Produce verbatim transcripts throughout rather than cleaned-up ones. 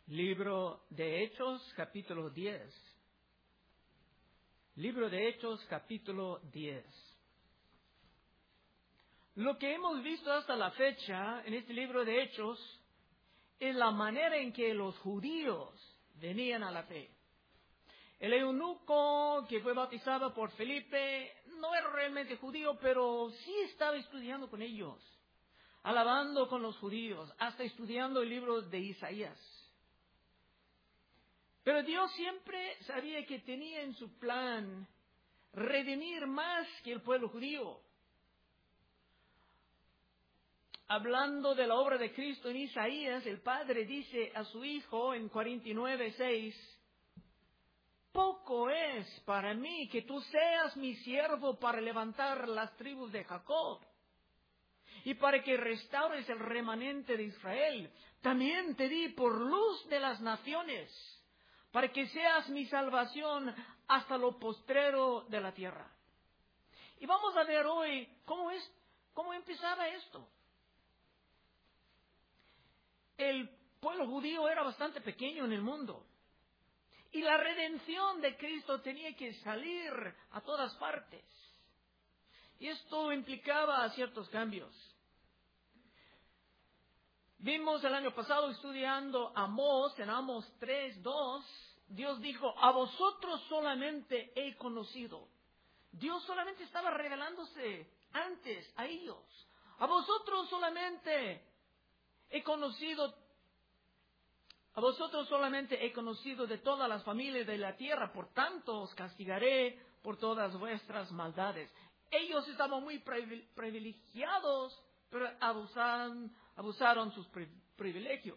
Libro de Hechos, capítulo diez. Libro de Hechos, capítulo diez. Lo que hemos visto hasta la fecha en este libro de Hechos es la manera en que los judíos venían a la fe. El eunuco que fue bautizado por Felipe no era realmente judío, pero sí estaba estudiando con ellos, alabando con los judíos, hasta estudiando el libro de Isaías. Pero Dios siempre sabía que tenía en su plan redimir más que el pueblo judío. Hablando de la obra de Cristo en Isaías, el Padre dice a su Hijo en cuarenta y nueve, seis, poco es para mí que tú seas mi siervo para levantar las tribus de Jacob y para que restaures el remanente de Israel. También te di por luz de las naciones, para que seas mi salvación hasta lo postrero de la tierra. Y vamos a ver hoy cómo es, cómo empezaba esto. El pueblo judío era bastante pequeño en el mundo, y la redención de Cristo tenía que salir a todas partes. Y esto implicaba ciertos cambios. Vimos el año pasado estudiando Amós, en Amós tres, dos, Dios dijo, a vosotros solamente he conocido. Dios solamente estaba revelándose antes a ellos. A vosotros solamente he conocido, a vosotros solamente he conocido de todas las familias de la tierra, por tanto os castigaré por todas vuestras maldades. Ellos estaban muy privilegiados, pero abusaron, abusaron sus privilegios.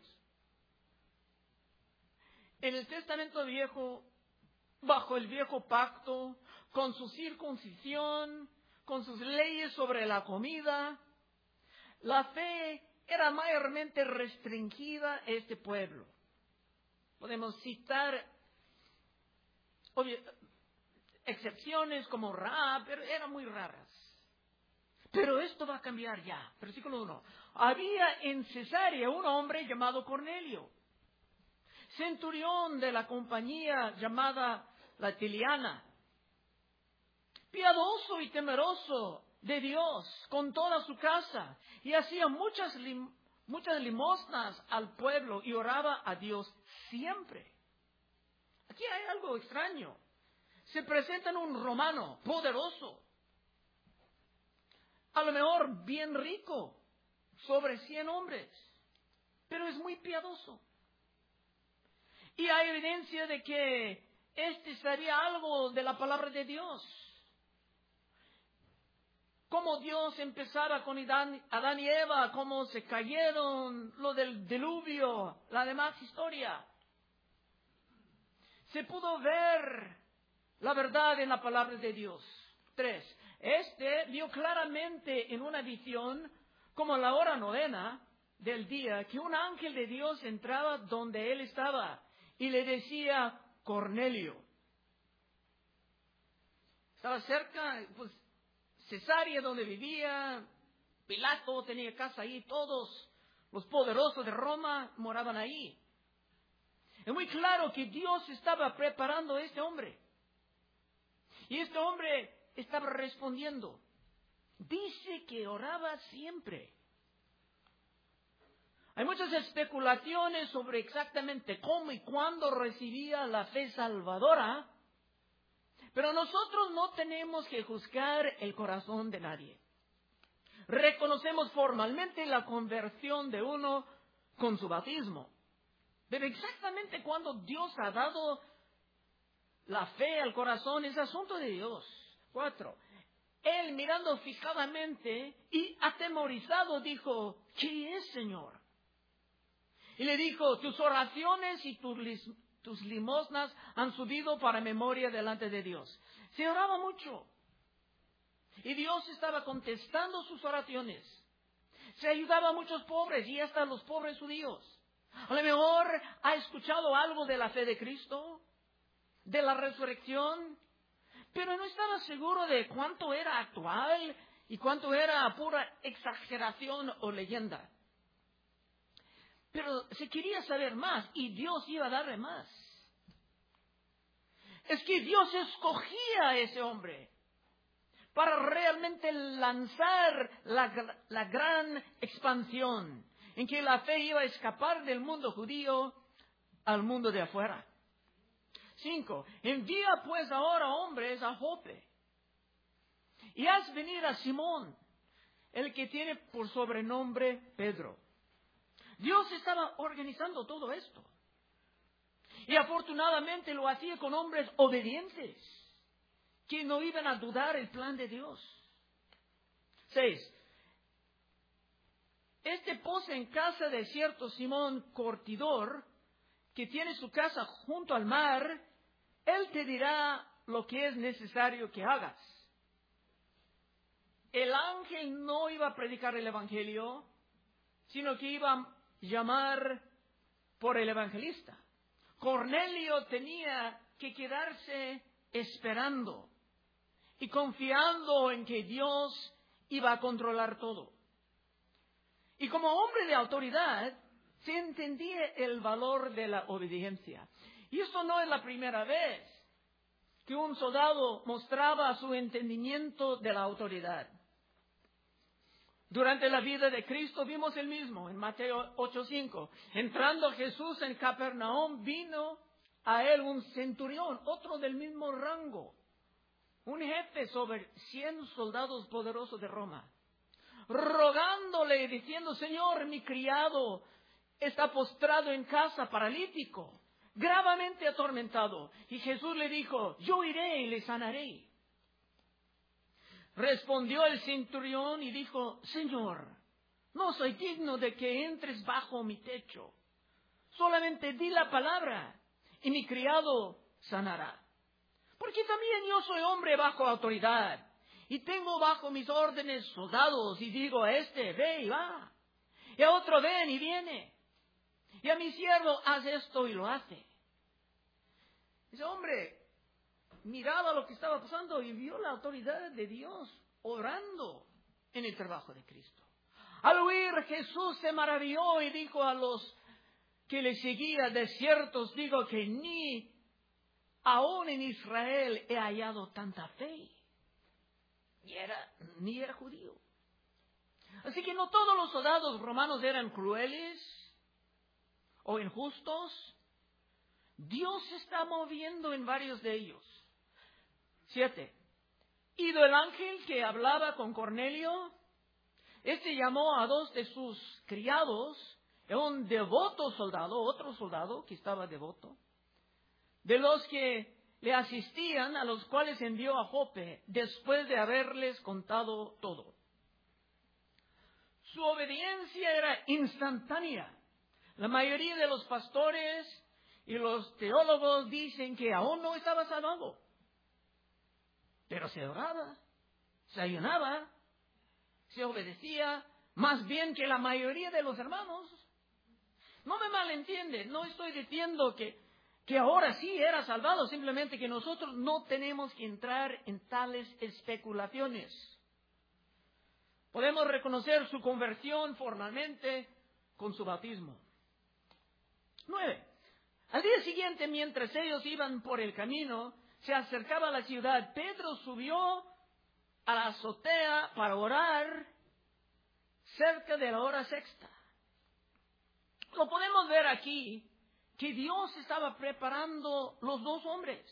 En el Testamento Viejo, bajo el viejo pacto, con su circuncisión, con sus leyes sobre la comida, la fe era mayormente restringida a este pueblo. Podemos citar obvio, excepciones como Rahab, pero eran muy raras. Pero esto va a cambiar ya. Versículo uno. Había en Cesarea un hombre llamado Cornelio, centurión de la compañía llamada la Tiliana, piadoso y temeroso de Dios con toda su casa, y hacía muchas, lim- muchas limosnas al pueblo y oraba a Dios siempre. Aquí hay algo extraño. Se presenta en un romano poderoso, a lo mejor bien rico, sobre cien hombres, pero es muy piadoso. Y hay evidencia de que este sería algo de la palabra de Dios. Cómo Dios empezara con Adán y Eva, cómo se cayeron, lo del diluvio, la demás historia. Se pudo ver la verdad en la palabra de Dios. Tres. Este vio claramente en una visión, como a la hora novena del día, que un ángel de Dios entraba donde él estaba y le decía, Cornelio. Estaba cerca, pues, Cesarea, donde vivía, Pilato tenía casa ahí, todos los poderosos de Roma moraban ahí. Es muy claro que Dios estaba preparando a este hombre. Y este hombre estaba respondiendo. Dice que oraba siempre. Hay muchas especulaciones sobre exactamente cómo y cuándo recibía la fe salvadora, pero nosotros no tenemos que juzgar el corazón de nadie. Reconocemos formalmente la conversión de uno con su bautismo, pero exactamente cuándo Dios ha dado la fe al corazón es asunto de Dios. Cuatro. Él, mirando fijadamente y atemorizado, dijo, ¿qué es, Señor? Y le dijo, tus oraciones y tus, tus limosnas han subido para memoria delante de Dios. Se oraba mucho. Y Dios estaba contestando sus oraciones. Se ayudaba a muchos pobres y hasta a los pobres judíos. A lo mejor ha escuchado algo de la fe de Cristo, de la resurrección, pero no estaba seguro de cuánto era actual y cuánto era pura exageración o leyenda. Pero se quería saber más y Dios iba a darle más. Es que Dios escogía a ese hombre para realmente lanzar la, la gran expansión en que la fe iba a escapar del mundo judío al mundo de afuera. Cinco, envía pues ahora hombres a Jope y haz venir a Simón, el que tiene por sobrenombre Pedro. Dios estaba organizando todo esto. Y afortunadamente lo hacía con hombres obedientes, que no iban a dudar el plan de Dios. Seis. Este pose en casa de cierto Simón Cortidor, que tiene su casa junto al mar, él te dirá lo que es necesario que hagas. El ángel no iba a predicar el evangelio, sino que iba a llamar por el evangelista. Cornelio tenía que quedarse esperando y confiando en que Dios iba a controlar todo. Y como hombre de autoridad, se entendía el valor de la obediencia. Y esto no es la primera vez que un soldado mostraba su entendimiento de la autoridad. Durante la vida de Cristo vimos el mismo en Mateo ocho cinco. Entrando Jesús en Capernaum, vino a él un centurión, otro del mismo rango, un jefe sobre cien soldados poderosos de Roma, rogándole y diciendo: Señor, mi criado está postrado en casa, paralítico, gravemente atormentado. Y Jesús le dijo: yo iré y le sanaré. Respondió el centurión y dijo: Señor, no soy digno de que entres bajo mi techo. Solamente di la palabra y mi criado sanará. Porque también yo soy hombre bajo autoridad y tengo bajo mis órdenes soldados, y digo a este: ve y va, y a otro: ven y viene, y a mi siervo: haz esto, y lo hace. Ese hombre miraba lo que estaba pasando y vio la autoridad de Dios orando en el trabajo de Cristo. Al oír, Jesús se maravilló y dijo a los que le seguían: de cierto os digo que ni aún en Israel he hallado tanta fe. Y era, ni era judío. Así que no todos los soldados romanos eran crueles o injustos. Dios se está moviendo en varios de ellos. Siete. Ido el ángel que hablaba con Cornelio, este llamó a dos de sus criados, un devoto soldado, otro soldado que estaba devoto, de los que le asistían, a los cuales envió a Jope después de haberles contado todo. Su obediencia era instantánea. La mayoría de los pastores y los teólogos dicen que aún no estaba salvado. Pero se oraba, se ayunaba, se obedecía más bien que la mayoría de los hermanos. No me malentiende, no estoy diciendo que, que ahora sí era salvado, simplemente que nosotros no tenemos que entrar en tales especulaciones. Podemos reconocer su conversión formalmente con su bautismo. Nueve. Al día siguiente, mientras ellos iban por el camino, se acercaba a la ciudad. Pedro subió a la azotea para orar cerca de la hora sexta. Lo podemos ver aquí, que Dios estaba preparando los dos hombres.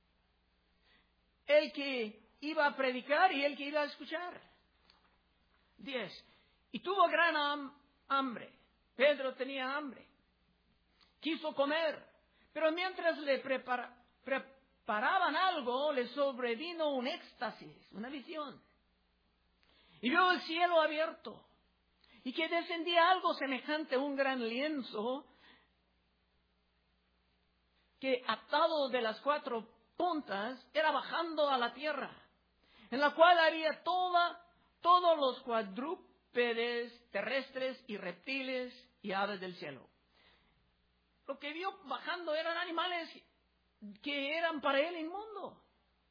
El que iba a predicar y el que iba a escuchar. Diez. Y tuvo gran ham- hambre. Pedro tenía hambre. Quiso comer, pero mientras le prepara, preparaban algo, le sobrevino un éxtasis, una visión. Y vio el cielo abierto, y que descendía algo semejante a un gran lienzo, que atado de las cuatro puntas, era bajando a la tierra, en la cual había toda, todos los cuadrúpedes terrestres y reptiles y aves del cielo. Lo que vio bajando eran animales que eran para él inmundo.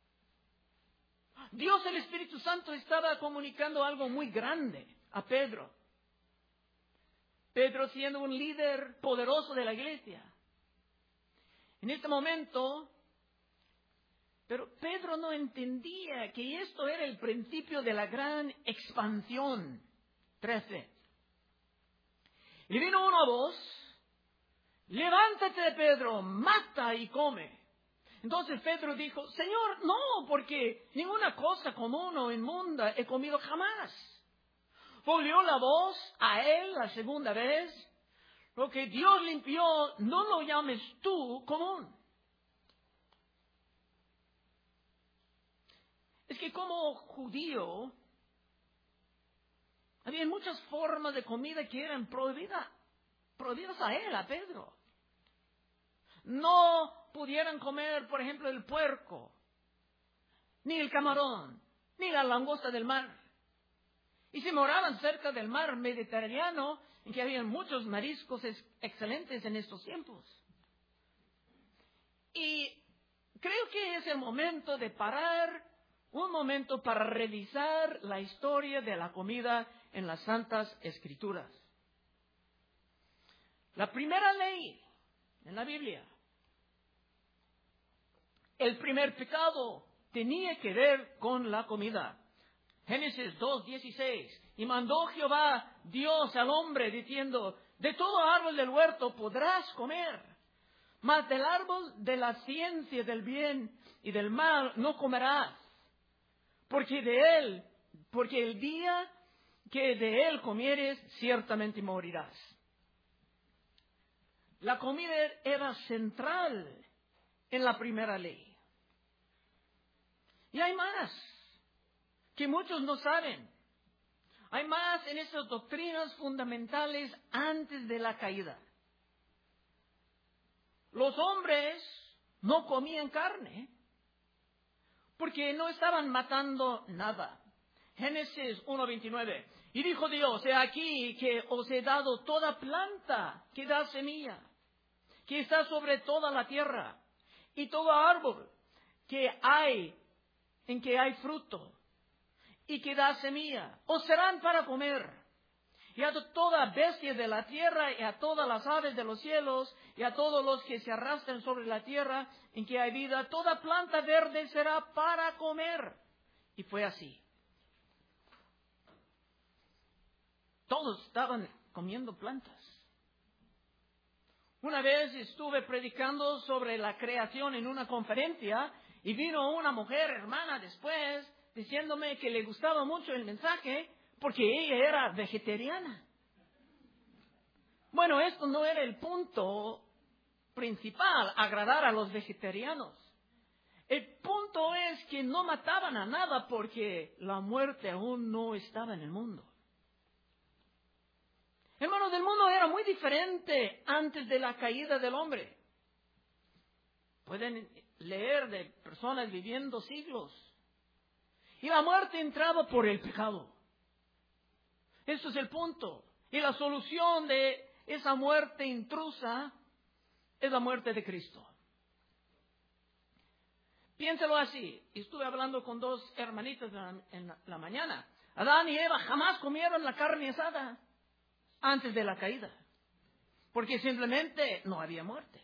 Dios, el Espíritu Santo, estaba comunicando algo muy grande a Pedro. Pedro siendo un líder poderoso de la iglesia. En este momento, pero Pedro no entendía que esto era el principio de la gran expansión. trece. Y vino una voz: levántate, Pedro, mata y come. Entonces Pedro dijo: Señor, no, porque ninguna cosa común o inmunda he comido jamás. Volvió la voz a él la segunda vez: lo que Dios limpió, no lo llames tú común. Es que como judío, había muchas formas de comida que eran prohibidas, prohibidas a él, a Pedro. No pudieran comer, por ejemplo, el puerco, ni el camarón, ni la langosta del mar. Y si moraban cerca del mar Mediterráneo, en que había muchos mariscos excelentes en estos tiempos. Y creo que es el momento de parar un momento para revisar la historia de la comida en las Santas Escrituras. La primera ley en la Biblia, el primer pecado tenía que ver con la comida. Génesis dos dieciséis. Y mandó Jehová Dios al hombre diciendo: de todo árbol del huerto podrás comer, mas del árbol de la ciencia del bien y del mal no comerás, porque de él, porque el día que de él comieres, ciertamente morirás. La comida era central en la primera ley. Y hay más que muchos no saben. Hay más en esas doctrinas fundamentales antes de la caída. Los hombres no comían carne porque no estaban matando nada. Génesis uno veintinueve. Y dijo Dios: he aquí que os he dado toda planta que da semilla, que está sobre toda la tierra, y todo árbol que hay, en que hay fruto, y que da semilla, os serán para comer. Y a toda bestia de la tierra, y a todas las aves de los cielos, y a todos los que se arrastran sobre la tierra, en que hay vida, toda planta verde será para comer. Y fue así. Todos estaban comiendo plantas. Una vez estuve predicando sobre la creación en una conferencia, y vino una mujer, hermana, después, diciéndome que le gustaba mucho el mensaje porque ella era vegetariana. Bueno, esto no era el punto principal, agradar a los vegetarianos. El punto es que no mataban a nada porque la muerte aún no estaba en el mundo. Hermanos, el mundo era muy diferente antes de la caída del hombre. Pueden leer de personas viviendo siglos. Y la muerte entraba por el pecado. Eso es el punto. Y la solución de esa muerte intrusa es la muerte de Cristo. Piénselo así. Estuve hablando con dos hermanitas en la, la mañana. Adán y Eva jamás comieron la carne asada antes de la caída, porque simplemente no había muerte.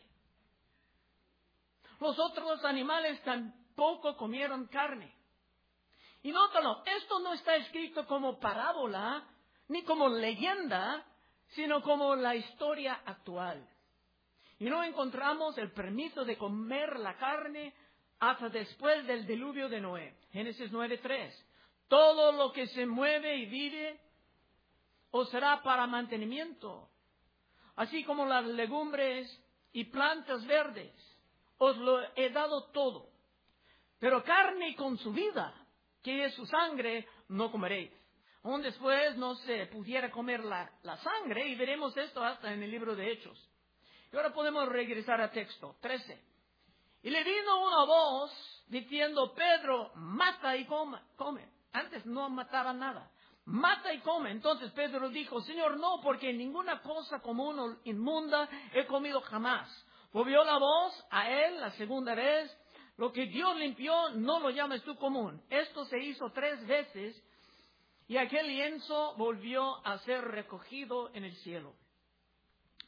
Los otros animales tampoco comieron carne. Y nótalo, esto no está escrito como parábola, ni como leyenda, sino como la historia actual. Y no encontramos el permiso de comer la carne hasta después del diluvio de Noé. Génesis nueve tres. Todo lo que se mueve y vive os será para mantenimiento, así como las legumbres y plantas verdes. Os lo he dado todo. Pero carne con su vida, que es su sangre, no comeréis. Aún después no se pudiera comer la, la sangre, y veremos esto hasta en el libro de Hechos. Y ahora podemos regresar a texto trece. Y le vino una voz diciendo: Pedro, mata y come. come. Antes no mataba nada. Mata y come. Entonces Pedro dijo: Señor, no, porque ninguna cosa común o inmunda he comido jamás. Volvió la voz a él la segunda vez: lo que Dios limpió, no lo llames tú común. Esto se hizo tres veces, y aquel lienzo volvió a ser recogido en el cielo.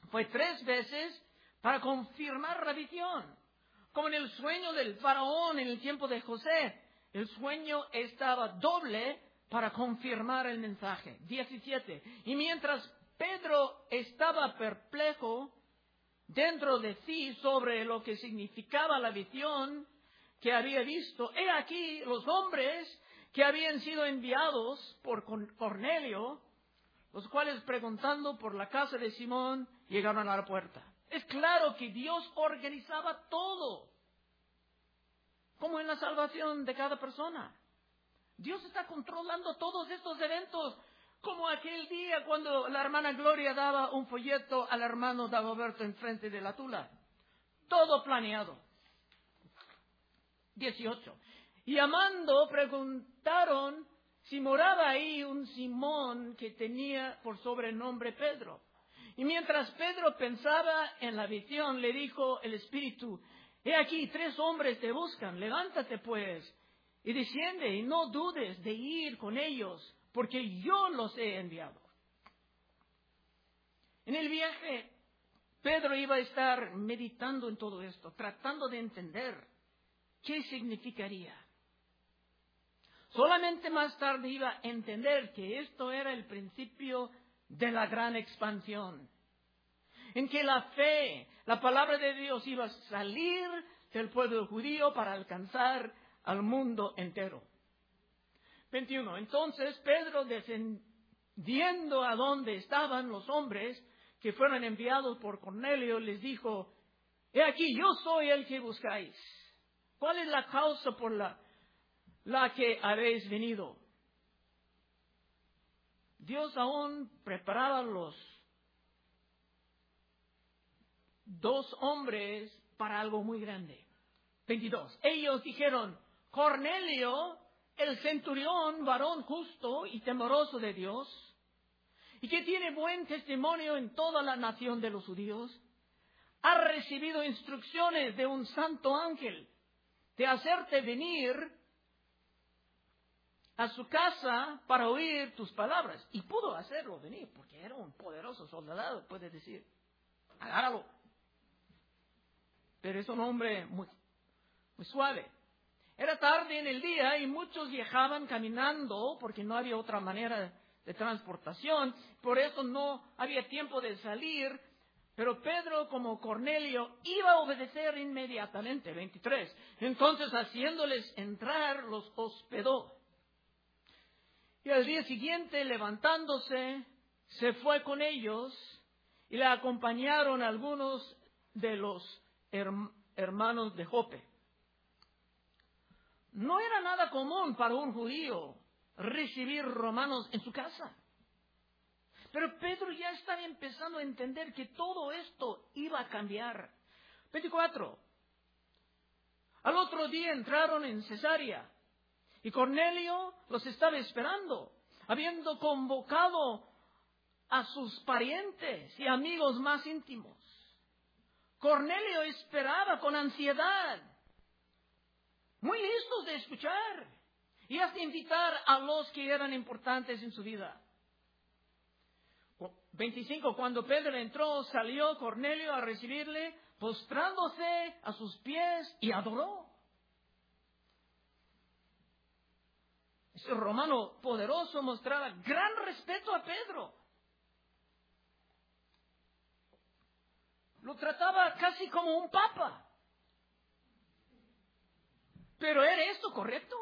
Fue tres veces para confirmar la visión. Como en el sueño del faraón en el tiempo de José, el sueño estaba doble para confirmar el mensaje. diecisiete. Y mientras Pedro estaba perplejo dentro de sí sobre lo que significaba la visión que había visto, he aquí los hombres que habían sido enviados por Cornelio, los cuales preguntando por la casa de Simón llegaron a la puerta. Es claro que Dios organizaba todo, como en la salvación de cada persona. Dios está controlando todos estos eventos, como aquel día cuando la hermana Gloria daba un folleto al hermano Dagoberto enfrente de la tula. Todo planeado. dieciocho. Y llamando preguntaron si moraba ahí un Simón que tenía por sobrenombre Pedro. Y mientras Pedro pensaba en la visión, le dijo el Espíritu: he aquí, tres hombres te buscan, levántate pues, y desciende, y no dudes de ir con ellos, porque yo los he enviado. En el viaje, Pedro iba a estar meditando en todo esto, tratando de entender qué significaría. Solamente más tarde iba a entender que esto era el principio de la gran expansión, en que la fe, la palabra de Dios iba a salir del pueblo judío para alcanzar al mundo entero. veintiuno. Entonces Pedro, descendiendo a donde estaban los hombres que fueron enviados por Cornelio, les dijo: he aquí, yo soy el que buscáis. ¿Cuál es la causa por la, la que habéis venido? Dios aún preparaba los dos hombres para algo muy grande. veintidós. Ellos dijeron: Cornelio, el centurión, varón justo y temeroso de Dios, y que tiene buen testimonio en toda la nación de los judíos, ha recibido instrucciones de un santo ángel de hacerte venir a su casa para oír tus palabras. Y pudo hacerlo venir, porque era un poderoso soldado, puede decir: agárralo. Pero es un hombre muy, muy suave. Era tarde en el día y muchos viajaban caminando porque no había otra manera de transportación. Por eso no había tiempo de salir. Pero Pedro, como Cornelio, iba a obedecer inmediatamente. veintitrés. Entonces, haciéndoles entrar, los hospedó. Y al día siguiente, levantándose, se fue con ellos y le acompañaron algunos de los hermanos de Jope. No era nada común para un judío recibir romanos en su casa. Pero Pedro ya estaba empezando a entender que todo esto iba a cambiar. veinticuatro. Al otro día entraron en Cesarea y Cornelio los estaba esperando, habiendo convocado a sus parientes y amigos más íntimos. Cornelio esperaba con ansiedad, muy listos de escuchar y hasta invitar a los que eran importantes en su vida. veinticinco. Cuando Pedro entró, salió Cornelio a recibirle, postrándose a sus pies y adoró. Ese romano poderoso mostraba gran respeto a Pedro. Lo trataba casi como un papa. ¿Pero era esto correcto?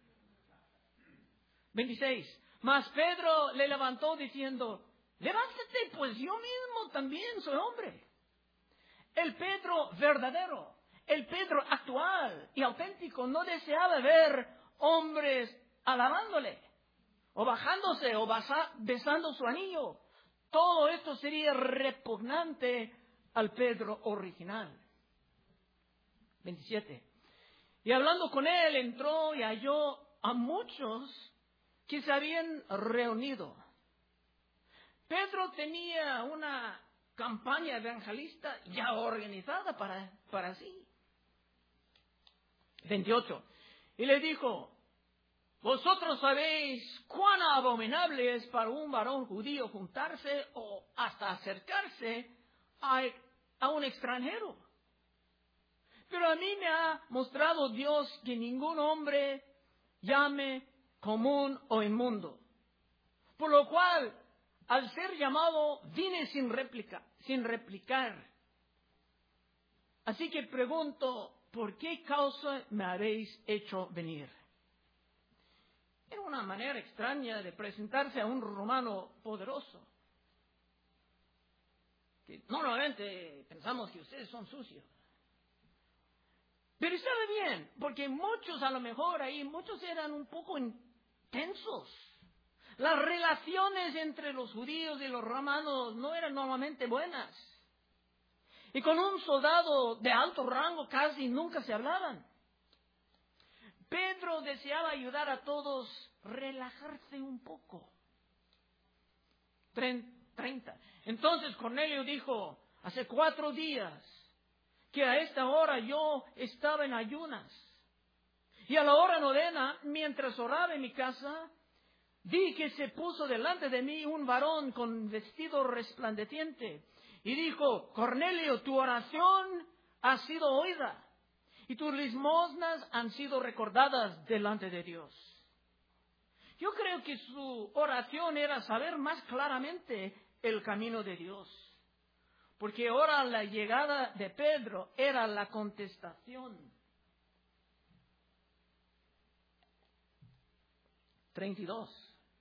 veintiséis. Mas Pedro le levantó diciendo: levántate, pues yo mismo también soy hombre. El Pedro verdadero, el Pedro actual y auténtico, no deseaba ver hombres alabándole, o bajándose, o besando su anillo. Todo esto sería repugnante al Pedro original. veintisiete. Y hablando con él, entró y halló a muchos que se habían reunido. Pedro tenía una campaña evangelista ya organizada para, para sí. veintiocho. Y le dijo: vosotros sabéis cuán abominable es para un varón judío juntarse o hasta acercarse a, a un extranjero. Pero a mí me ha mostrado Dios que ningún hombre llame común o inmundo. Por lo cual, al ser llamado, vine sin réplica, sin replicar. Así que pregunto, ¿por qué causa me habéis hecho venir? Era una manera extraña de presentarse a un romano poderoso. Que normalmente pensamos que ustedes son sucios. Pero estaba bien, porque muchos a lo mejor ahí, muchos eran un poco intensos. Las relaciones entre los judíos y los romanos no eran normalmente buenas. Y con un soldado de alto rango casi nunca se hablaban. Pedro deseaba ayudar a todos a relajarse un poco. treinta. Entonces Cornelio dijo, hace cuatro días que a esta hora yo estaba en ayunas. Y a la hora novena, mientras oraba en mi casa, vi que se puso delante de mí un varón con vestido resplandeciente. Y dijo, Cornelio, tu oración ha sido oída. Y tus limosnas han sido recordadas delante de Dios. Yo creo que su oración era saber más claramente el camino de Dios. Porque ahora la llegada de Pedro era la contestación. treinta y dos.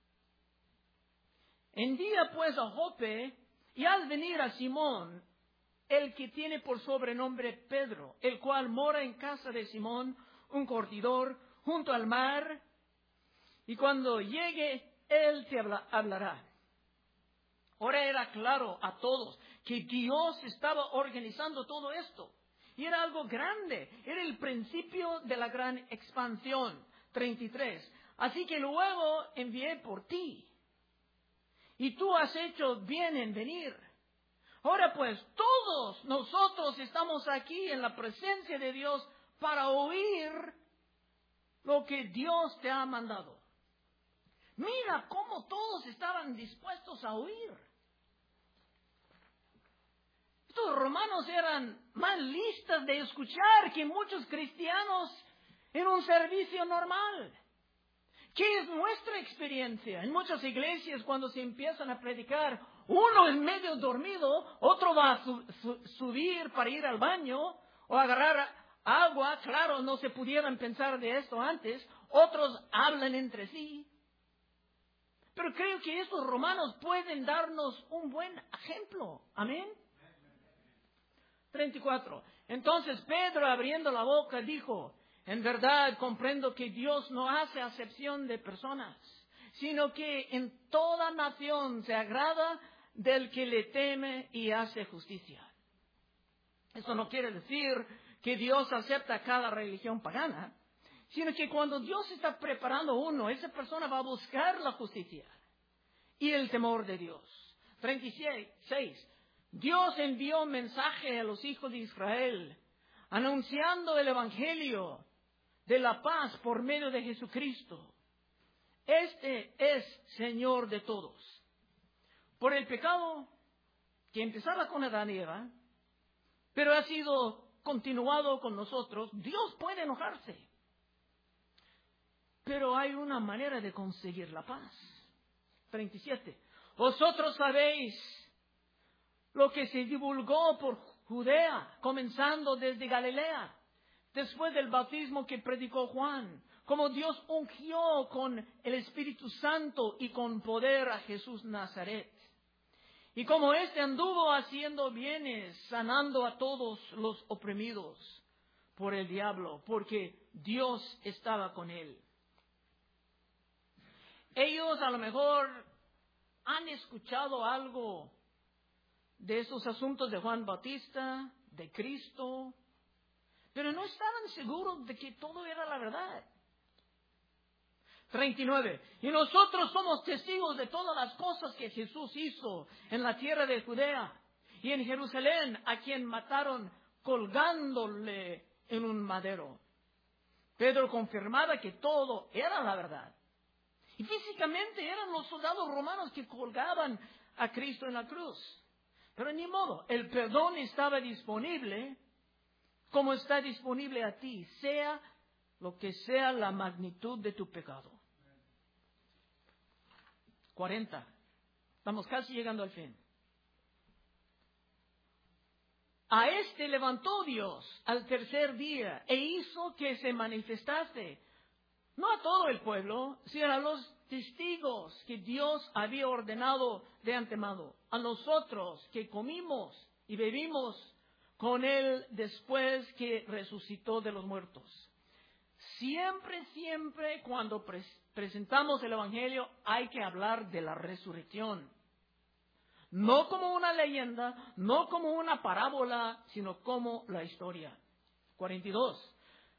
Envía pues a Jope y haz venir a Simón, el que tiene por sobrenombre Pedro, el cual mora en casa de Simón, un curtidor, junto al mar, y cuando llegue, él te habla, hablará. Ahora era claro a todos que Dios estaba organizando todo esto. Y era algo grande. Era el principio de la gran expansión. treinta y tres. Así que luego envié por ti. Y tú has hecho bien en venir. Ahora pues, todos nosotros estamos aquí en la presencia de Dios para oír lo que Dios te ha mandado. Mira cómo todos estaban dispuestos a oír. Estos romanos eran más listos de escuchar que muchos cristianos en un servicio normal. ¿Qué es nuestra experiencia? En muchas iglesias cuando se empiezan a predicar, uno es medio dormido, otro va a su, su, subir para ir al baño o agarrar agua. Claro, no se pudieran pensar de esto antes. Otros hablan entre sí. Pero creo que estos romanos pueden darnos un buen ejemplo. Amén. treinta y cuatro. Entonces Pedro, abriendo la boca, dijo, en verdad comprendo que Dios no hace acepción de personas, sino que en toda nación se agrada del que le teme y hace justicia. Eso no quiere decir que Dios acepta cada religión pagana, sino que cuando Dios está preparando uno, esa persona va a buscar la justicia y el temor de Dios. treinta y seis. Dios envió mensaje a los hijos de Israel, anunciando el evangelio de la paz por medio de Jesucristo. Este es Señor de todos. Por el pecado que empezaba con Adán y Eva, pero ha sido continuado con nosotros, Dios puede enojarse. Pero hay una manera de conseguir la paz. treinta y siete. Vosotros sabéis lo que se divulgó por Judea, comenzando desde Galilea, después del bautismo que predicó Juan, como Dios ungió con el Espíritu Santo y con poder a Jesús Nazaret. Y como éste anduvo haciendo bienes, sanando a todos los oprimidos por el diablo, porque Dios estaba con él. Ellos a lo mejor han escuchado algo de estos asuntos de Juan Bautista, de Cristo, pero no estaban seguros de que todo era la verdad. treinta y nueve. Y nosotros somos testigos de todas las cosas que Jesús hizo en la tierra de Judea y en Jerusalén, a quien mataron colgándole en un madero. Pedro confirmaba que todo era la verdad. Y físicamente eran los soldados romanos que colgaban a Cristo en la cruz. Pero ni modo, el perdón estaba disponible como está disponible a ti, sea lo que sea la magnitud de tu pecado. cuarenta. Estamos casi llegando al fin. A este levantó Dios al tercer día e hizo que se manifestase, no a todo el pueblo, sino a los testigos que Dios había ordenado de antemano, a nosotros que comimos y bebimos con Él después que resucitó de los muertos. Siempre, siempre cuando pre- presentamos el Evangelio hay que hablar de la resurrección. No como una leyenda, no como una parábola, sino como la historia. cuarenta y dos.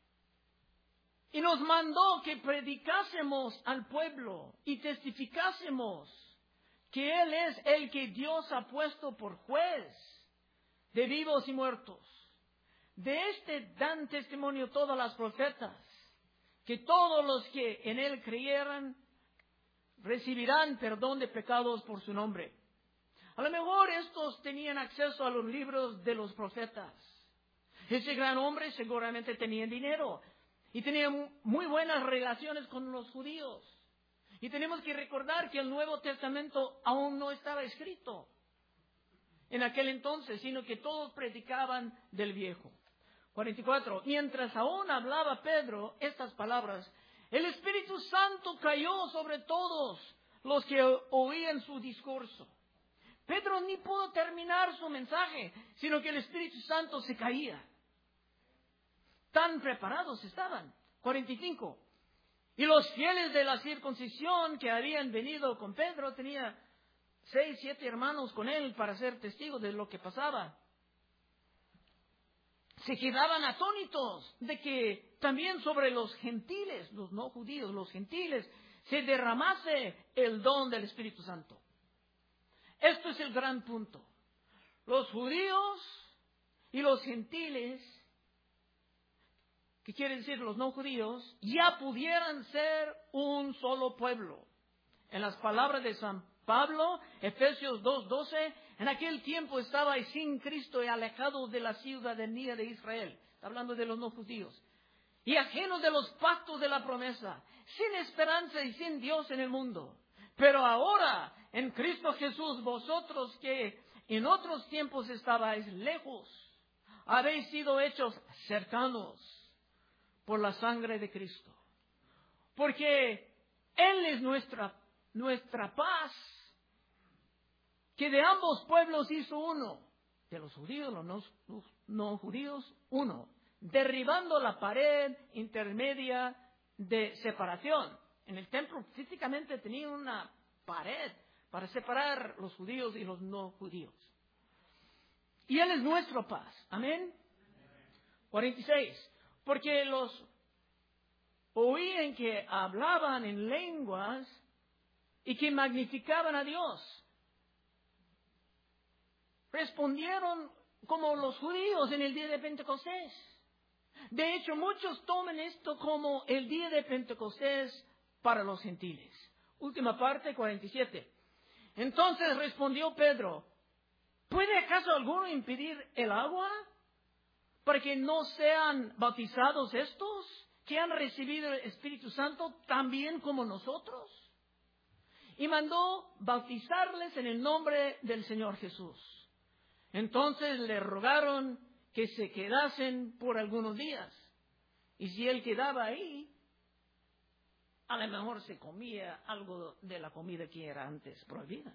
Y nos mandó que predicásemos al pueblo y testificásemos que Él es el que Dios ha puesto por juez de vivos y muertos. De este dan testimonio todas las profetas, que todos los que en Él creyeran recibirán perdón de pecados por su nombre. A lo mejor estos tenían acceso a los libros de los profetas. Ese gran hombre seguramente tenía dinero y tenía muy buenas relaciones con los judíos. Y tenemos que recordar que el Nuevo Testamento aún no estaba escrito en aquel entonces, sino que todos predicaban del Viejo. cuarenta y cuatro. Mientras aún hablaba Pedro estas palabras, el Espíritu Santo cayó sobre todos los que oían su discurso. Pedro ni pudo terminar su mensaje, sino que el Espíritu Santo se caía. Tan preparados estaban. cuarenta y cinco. Y los fieles de la circuncisión que habían venido con Pedro, tenía seis, siete hermanos con él para ser testigos de lo que pasaba. Se quedaban atónitos de que también sobre los gentiles, los no judíos, los gentiles, se derramase el don del Espíritu Santo. Esto es el gran punto. Los judíos y los gentiles, que quiere decir los no judíos, ya pudieran ser un solo pueblo. En las palabras de San Pablo, Efesios dos doce, en aquel tiempo estaba sin Cristo y alejado de la ciudadanía de Israel. Está hablando de los no judíos. Y ajenos de los pactos de la promesa, sin esperanza y sin Dios en el mundo. Pero ahora, en Cristo Jesús, vosotros que en otros tiempos estabais lejos, habéis sido hechos cercanos por la sangre de Cristo. Porque Él es nuestra, nuestra paz, que de ambos pueblos hizo uno, de los judíos, los no, los no judíos, uno, derribando la pared intermedia de separación. En el templo físicamente tenía una pared para separar los judíos y los no judíos. Y Él es nuestra paz. Amén. cuarenta y seis. Porque los oían que hablaban en lenguas y que magnificaban a Dios. Respondieron como los judíos en el día de Pentecostés. De hecho, muchos toman esto como el día de Pentecostés para los gentiles. Última parte, cuarenta y siete. Entonces respondió Pedro, ¿puede acaso alguno impedir el agua para que no sean bautizados estos que han recibido el Espíritu Santo también como nosotros? Y mandó bautizarles en el nombre del Señor Jesús. Entonces le rogaron que se quedasen por algunos días. Y si él quedaba ahí, a lo mejor se comía algo de la comida que era antes prohibida.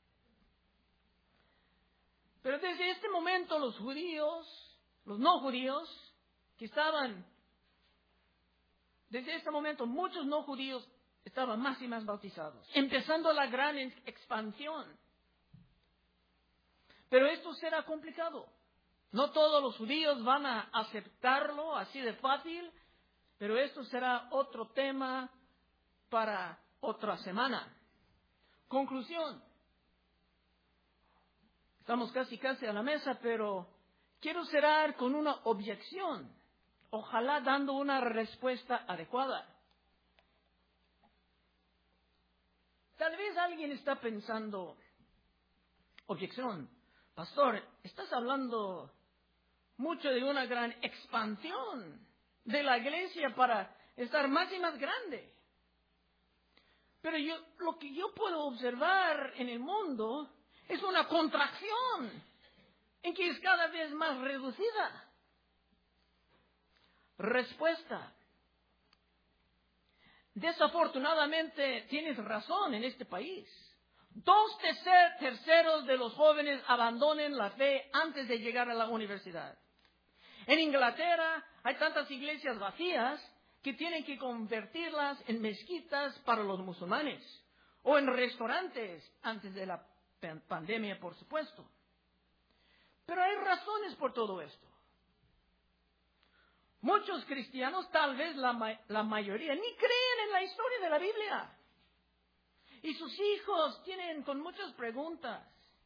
Pero desde este momento los judíos, los no judíos, que estaban, desde este momento muchos no judíos estaban más y más bautizados, empezando la gran expansión. Pero esto será complicado. No todos los judíos van a aceptarlo así de fácil, pero esto será otro tema para otra semana. Conclusión. Estamos casi casi a la mesa, pero quiero cerrar con una objeción, ojalá dando una respuesta adecuada. Tal vez alguien está pensando, objeción, Pastor, estás hablando mucho de una gran expansión de la iglesia para estar más y más grande. Pero yo, lo que yo puedo observar en el mundo es una contracción en que es cada vez más reducida. Respuesta. Desafortunadamente tienes razón en este país. Dos tercer, terceros de los jóvenes abandonan la fe antes de llegar a la universidad. En Inglaterra hay tantas iglesias vacías que tienen que convertirlas en mezquitas para los musulmanes o en restaurantes antes de la pandemia, por supuesto. Pero hay razones por todo esto. Muchos cristianos, tal vez la, ma- la mayoría, ni creen en la historia de la Biblia. Y sus hijos tienen con muchas preguntas.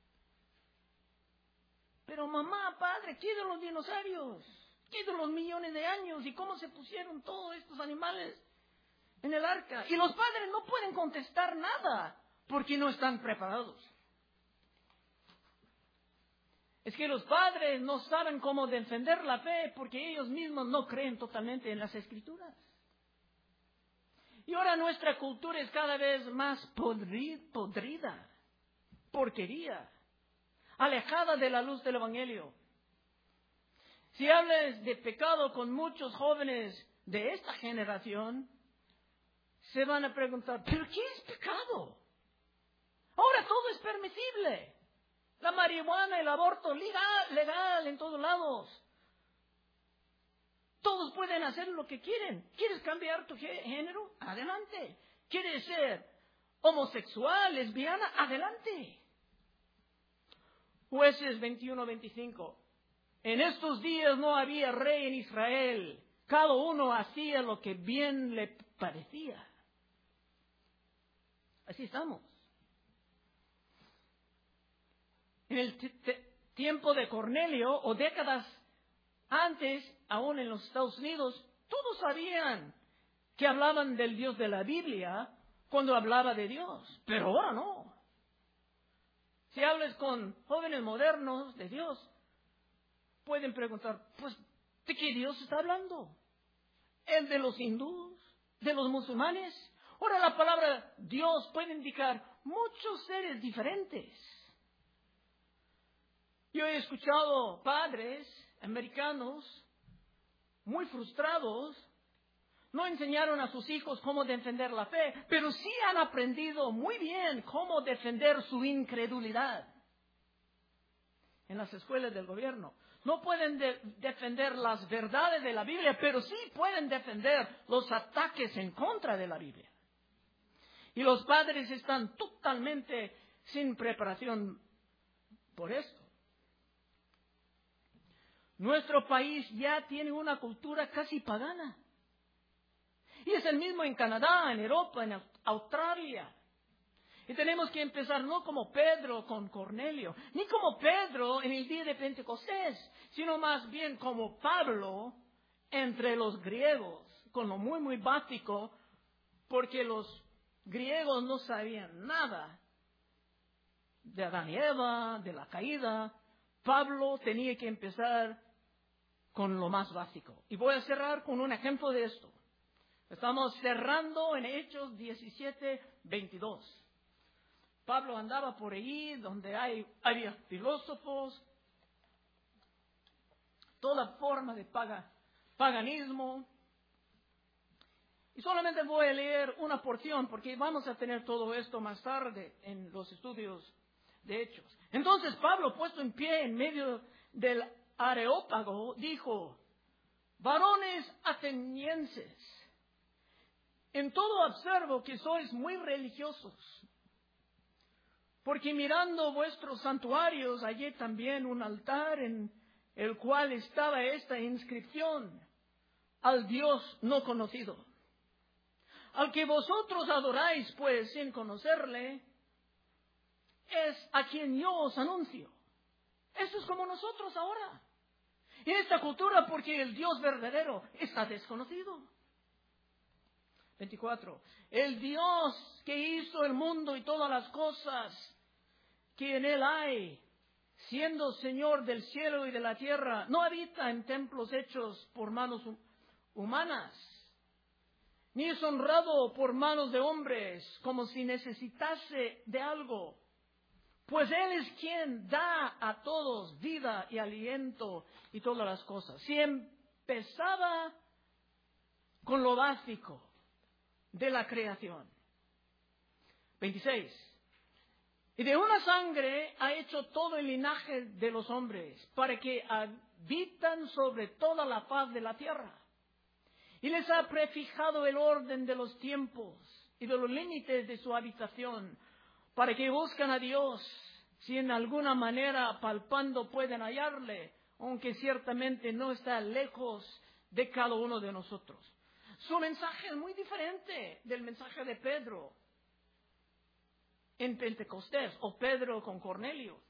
Pero mamá, padre, ¿qué de los dinosaurios? ¿Qué de los millones de años? ¿Y cómo se pusieron todos estos animales en el arca? Y los padres no pueden contestar nada porque no están preparados. Es que los padres no saben cómo defender la fe porque ellos mismos no creen totalmente en las Escrituras. Y ahora nuestra cultura es cada vez más podri- podrida, porquería, alejada de la luz del Evangelio. Si hablas de pecado con muchos jóvenes de esta generación, se van a preguntar, ¿pero qué es pecado? Ahora todo es permisible. La marihuana, el aborto legal, legal en todos lados. Todos pueden hacer lo que quieren. ¿Quieres cambiar tu género? Adelante. ¿Quieres ser homosexual, lesbiana? Adelante. Jueces veintiuno veinticinco. En estos días no había rey en Israel. Cada uno hacía lo que bien le parecía. Así estamos. En el t- t- tiempo de Cornelio, o décadas antes, aún en los Estados Unidos, todos sabían que hablaban del Dios de la Biblia cuando hablaba de Dios. Pero ahora no. Si hablas con jóvenes modernos de Dios, pueden preguntar, pues, ¿de qué Dios está hablando? ¿El de los hindúes? ¿De los musulmanes? Ahora la palabra Dios puede indicar muchos seres diferentes. Yo he escuchado padres americanos muy frustrados, no enseñaron a sus hijos cómo defender la fe, pero sí han aprendido muy bien cómo defender su incredulidad en las escuelas del gobierno. No pueden de- defender las verdades de la Biblia, pero sí pueden defender los ataques en contra de la Biblia. Y los padres están totalmente sin preparación por esto. Nuestro país ya tiene una cultura casi pagana. Y es el mismo en Canadá, en Europa, en Australia. Y tenemos que empezar no como Pedro con Cornelio, ni como Pedro en el día de Pentecostés, sino más bien como Pablo entre los griegos, con lo muy, muy básico, porque los griegos no sabían nada de Adán y Eva, de la caída. Pablo tenía que empezar con lo más básico. Y voy a cerrar con un ejemplo de esto. Estamos cerrando en Hechos diecisiete veintidós. Pablo andaba por allí donde hay, había filósofos, toda forma de paga, paganismo. Y solamente voy a leer una porción porque vamos a tener todo esto más tarde en los estudios de Hechos. Entonces Pablo, puesto en pie en medio del Areópago, dijo: varones atenienses, en todo observo que sois muy religiosos, porque mirando vuestros santuarios hallé también un altar en el cual estaba esta inscripción: al Dios no conocido. Al que vosotros adoráis, pues, sin conocerle, es a quien yo os anuncio. Esto es como nosotros ahora. En esta cultura, porque el Dios verdadero está desconocido. veinticuatro. El Dios que hizo el mundo y todas las cosas que en él hay, siendo Señor del cielo y de la tierra, no habita en templos hechos por manos humanas, ni es honrado por manos de hombres como si necesitase de algo, pues Él es quien da a todos vida y aliento y todas las cosas. Si empezaba con lo básico de la creación. veintiséis. Y de una sangre ha hecho todo el linaje de los hombres, para que habitan sobre toda la faz de la tierra. Y les ha prefijado el orden de los tiempos y de los límites de su habitación, para que busquen a Dios, si en alguna manera palpando pueden hallarle, aunque ciertamente no está lejos de cada uno de nosotros. Su mensaje es muy diferente del mensaje de Pedro en Pentecostés, o Pedro con Cornelio.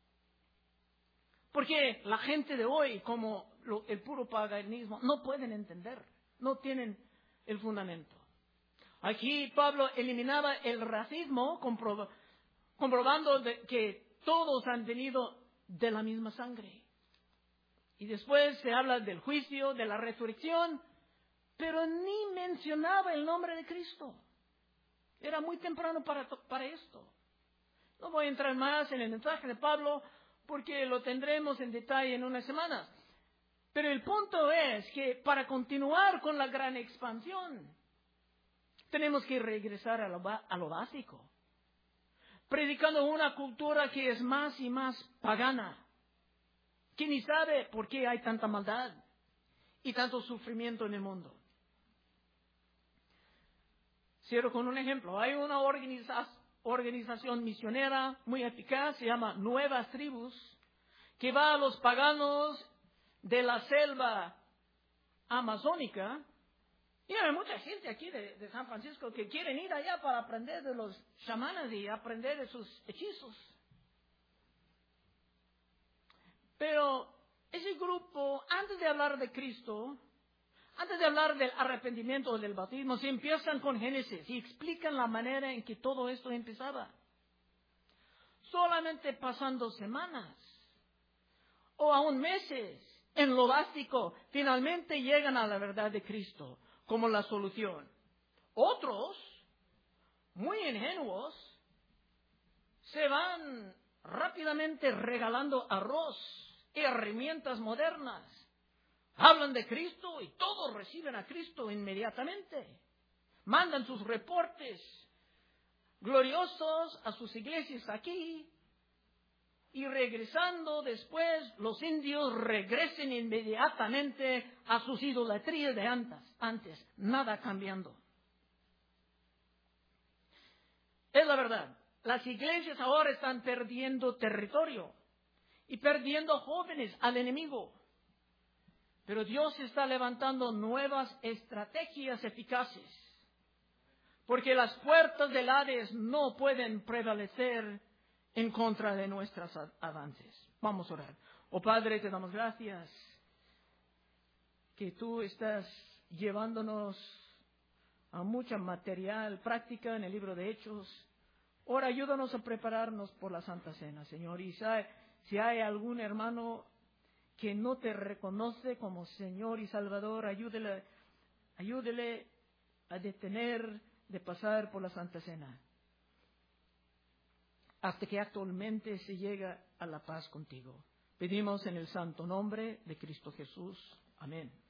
Porque la gente de hoy, como lo, el puro paganismo, no pueden entender, no tienen el fundamento. Aquí Pablo eliminaba el racismo, comprob- comprobando de que todos han venido de la misma sangre. Y después se habla del juicio, de la resurrección, pero ni mencionaba el nombre de Cristo. Era muy temprano para, para esto. No voy a entrar más en el mensaje de Pablo porque lo tendremos en detalle en unas semanas. Pero el punto es que para continuar con la gran expansión, tenemos que regresar a lo, a lo básico. Predicando una cultura que es más y más pagana, que ni sabe por qué hay tanta maldad y tanto sufrimiento en el mundo. Cierro con un ejemplo. Hay una organiza- organización misionera muy eficaz, se llama Nuevas Tribus, que va a los paganos de la selva amazónica. Y hay mucha gente aquí de, de San Francisco que quieren ir allá para aprender de los chamanes y aprender de sus hechizos. Pero ese grupo, antes de hablar de Cristo, antes de hablar del arrepentimiento o del bautismo, se empiezan con Génesis y explican la manera en que todo esto empezaba. Solamente pasando semanas o aún meses en lo básico, finalmente llegan a la verdad de Cristo como la solución. Otros, muy ingenuos, se van rápidamente regalando arroz y herramientas modernas. Hablan de Cristo y todos reciben a Cristo inmediatamente. Mandan sus reportes gloriosos a sus iglesias aquí. Y regresando después, los indios regresen inmediatamente a sus idolatrías de antes. Antes, nada cambiando. Es la verdad. Las iglesias ahora están perdiendo territorio y perdiendo jóvenes al enemigo. Pero Dios está levantando nuevas estrategias eficaces, porque las puertas del Hades no pueden prevalecer en contra de nuestros avances. Vamos a orar. Oh Padre, te damos gracias que tú estás llevándonos a mucha material, práctica en el libro de Hechos. Ahora ayúdanos a prepararnos por la Santa Cena, Señor. Y si hay algún hermano que no te reconoce como Señor y Salvador, ayúdele, ayúdele a detener de pasar por la Santa Cena, hasta que actualmente se llega a la paz contigo. Pedimos en el santo nombre de Cristo Jesús. Amén.